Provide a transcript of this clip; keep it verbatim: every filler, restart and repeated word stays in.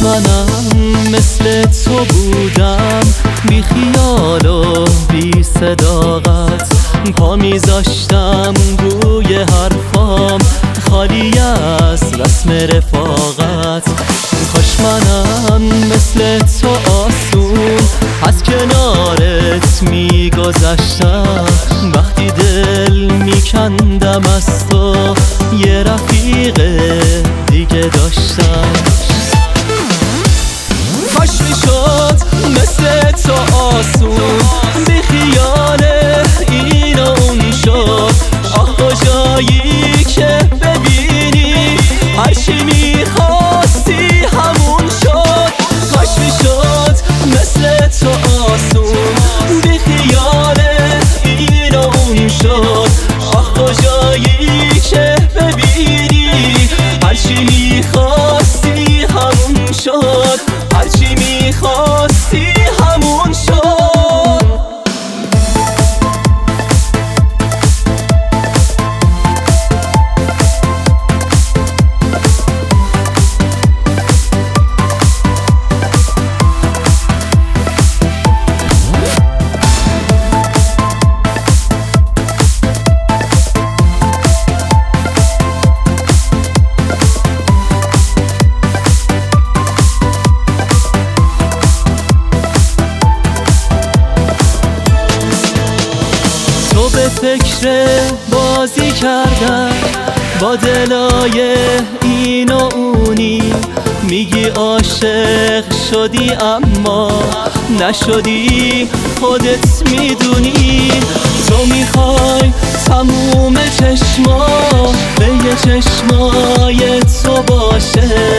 منم مثل تو بودم، بی خیال و بی صداقت، پا میذاشتم روی حرفام خالی از رسم رفاقت. کاش منم مثل تو آسون از کنارت میگذشتم، وقتی دل میکندم از تو یه رفیق دیگه داشتم. کاش میشد مثل تو آسون بی خیال این و اون شد، آه کجایی که ببینی هرچی میخواستی همون شد. کاش میشد مثل تو آسون بی خیال این و اون شد، آه کجایی که ببینی هرچی میخواستی همون شد، هرچی میخواستی همون شد. تو به فکر بازی کردن با دلای این و اونی، میگی عاشق شدی اما نشدی خودت میدونی. تو میخوای تموم چشما به یه چشمای تو باشه،